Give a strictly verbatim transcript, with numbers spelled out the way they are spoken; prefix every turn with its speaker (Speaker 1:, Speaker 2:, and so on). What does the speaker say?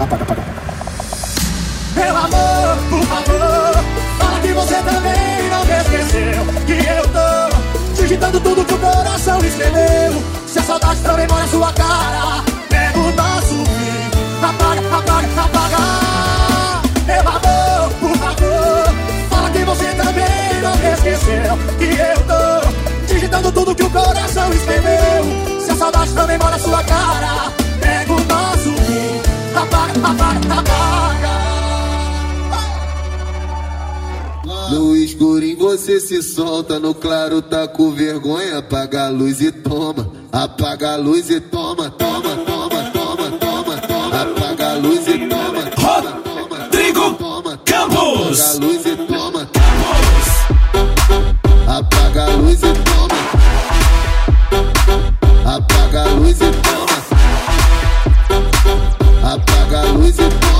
Speaker 1: Apaga, apaga.
Speaker 2: Meu amor, por favor, fala que você também não me esqueceu. Que eu tô digitando tudo que o coração escreveu. Se a saudade também mora na sua cara, pega o nosso fim. Apaga, apaga, apaga. Meu amor, por favor, fala que você também não me esqueceu. Que eu tô digitando tudo que o coração escreveu. Se a saudade também mora na sua cara, pega o nosso fim. Apaga, apaga, apaga.
Speaker 3: No escurinho você se solta, no claro tá com vergonha. Apaga a luz e toma, apaga a luz e toma, toma, toma, toma, toma, toma. Apaga a luz e toma, toma, toma,
Speaker 4: Rodrigo
Speaker 3: toma,
Speaker 4: Campos.
Speaker 3: apaga a luz e toma, apaga a luz e toma, apaga a luz e toma, apaga a luz e toma.